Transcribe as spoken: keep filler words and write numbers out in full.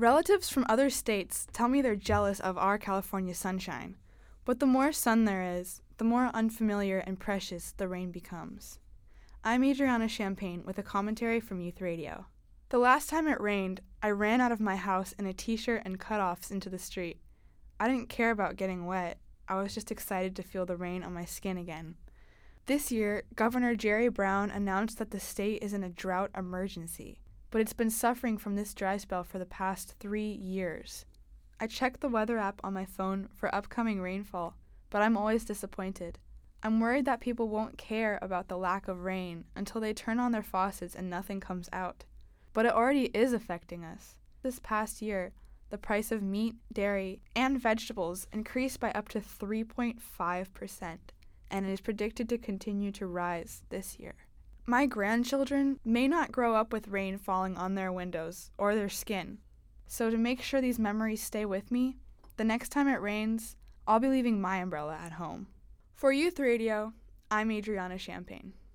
Relatives from other states tell me they're jealous of our California sunshine, but the more sun there is, the more unfamiliar and precious the rain becomes. I'm Adriana Champagne with a commentary from Youth Radio. The last time it rained, I ran out of my house in a t-shirt and cutoffs into the street. I didn't care about getting wet. I was just excited to feel the rain on my skin again. This year, Governor Jerry Brown announced that the state is in a drought emergency, but it's been suffering from this dry spell for the past three years. I checked the weather app on my phone for upcoming rainfall, but I'm always disappointed. I'm worried that people won't care about the lack of rain until they turn on their faucets and nothing comes out. But it already is affecting us. This past year, the price of meat, dairy, and vegetables increased by up to three point five percent, and it is predicted to continue to rise this year. My grandchildren may not grow up with rain falling on their windows or their skin, so to make sure these memories stay with me, the next time it rains, I'll be leaving my umbrella at home. For Youth Radio, I'm Adriana Champagne.